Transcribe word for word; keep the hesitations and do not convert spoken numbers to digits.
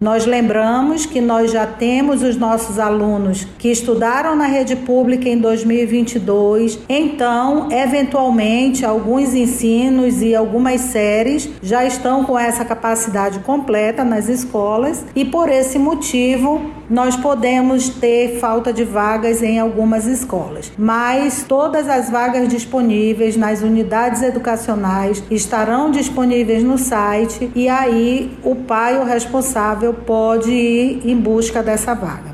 Nós lembramos que nós já temos os nossos alunos que estudaram na rede pública em dois mil e vinte e dois, então, eventualmente, alguns ensinos e algumas séries já estão com essa capacidade completa nas escolas e, por esse motivo, nós podemos ter falta de vagas em algumas escolas. Mas todas as vagas disponíveis nas unidades educacionais estarão disponíveis no site e aí o pai, o responsável, pode ir em busca dessa vaga.